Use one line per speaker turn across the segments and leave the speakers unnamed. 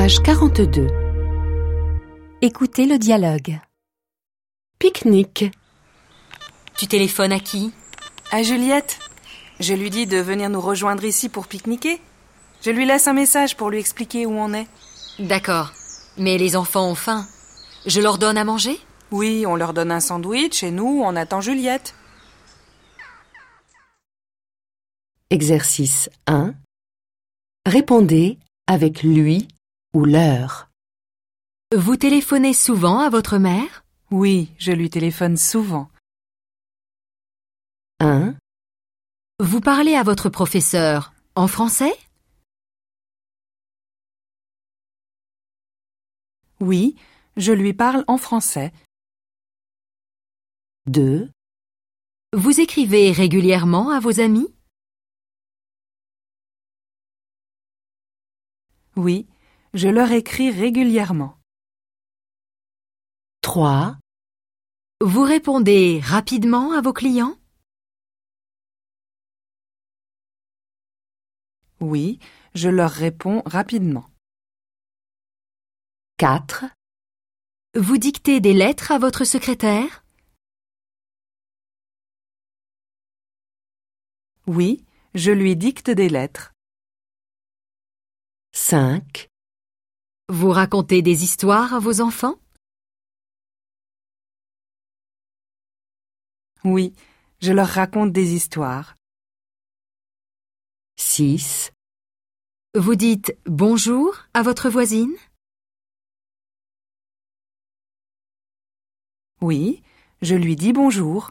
Page 42.
Écoutez le dialogue.
Pique-nique.
Tu téléphones à qui?
À Juliette. Je lui dis de venir nous rejoindre ici pour pique-niquer. Je lui laisse un message pour lui expliquer où on est.
D'accord. Mais les enfants ont faim. Je leur donne à manger?
Oui, on leur donne un sandwich et nous, on attend Juliette.
Exercice 1. Répondez avec lui ou leur.
Vous téléphonez souvent à votre mère?
Oui, je lui téléphone souvent.
1.
Vous parlez à votre professeur en français?
Oui, je lui parle en français.
2.
Vous écrivez régulièrement à vos amis?
Oui, je leur écris régulièrement.
3.
Vous répondez rapidement à vos clients?
Oui, je leur réponds rapidement.
4.
Vous dictez des lettres à votre secrétaire?
Oui, je lui dicte des lettres.
5.
Vous racontez des histoires à vos enfants?
Oui, je leur raconte des histoires.
6.
Vous dites bonjour à votre voisine?
Oui, je lui dis bonjour.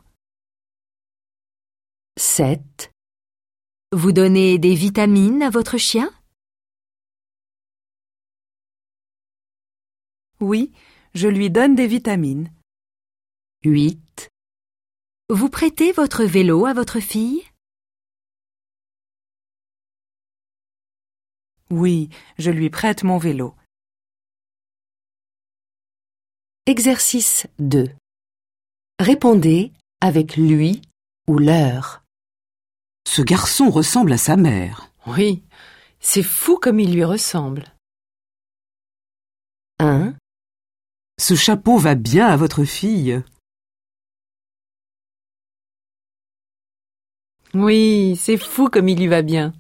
7.
Vous donnez des vitamines à votre chien?
Oui, je lui donne des vitamines.
8.
Vous prêtez votre vélo à votre fille?
Oui, je lui prête mon vélo.
Exercice 2. Répondez avec lui ou leur.
Ce garçon ressemble à sa mère.
Oui, c'est fou comme il lui ressemble.
1.
Ce chapeau va bien à votre fille.
Oui, c'est fou comme il lui va bien.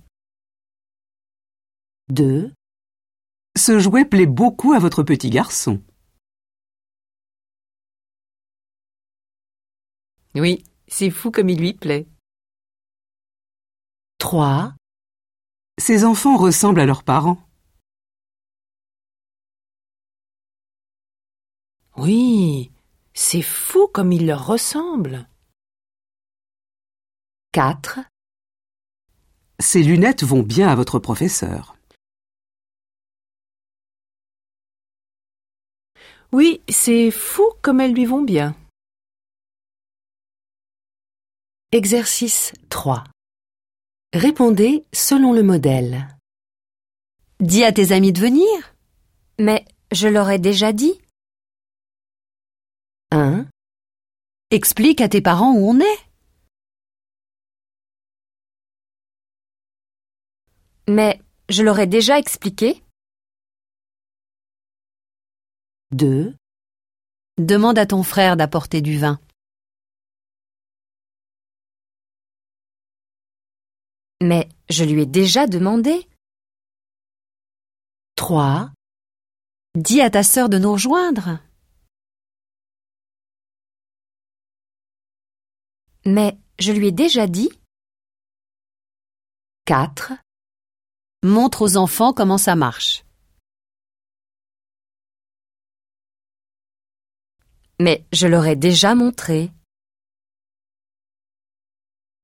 2.
Ce jouet plaît beaucoup à votre petit garçon.
Oui, c'est fou comme il lui plaît.
3.
Ces enfants ressemblent à leurs parents.
Oui, c'est fou comme il leur ressemble.
4.
Ces lunettes vont bien à votre professeur.
Oui, c'est fou comme elles lui vont bien.
Exercice 3. Répondez selon le modèle.
Dis à tes amis de venir.
Mais je leur ai déjà dit.
1.
Explique à tes parents où on est.
Mais je leur ai déjà expliqué.
2.
Demande à ton frère d'apporter du vin.
Mais je lui ai déjà demandé.
3.
Dis à ta sœur de nous rejoindre.
Mais je lui ai déjà dit.
4.
Montre aux enfants comment ça marche.
Mais je leur ai déjà montré.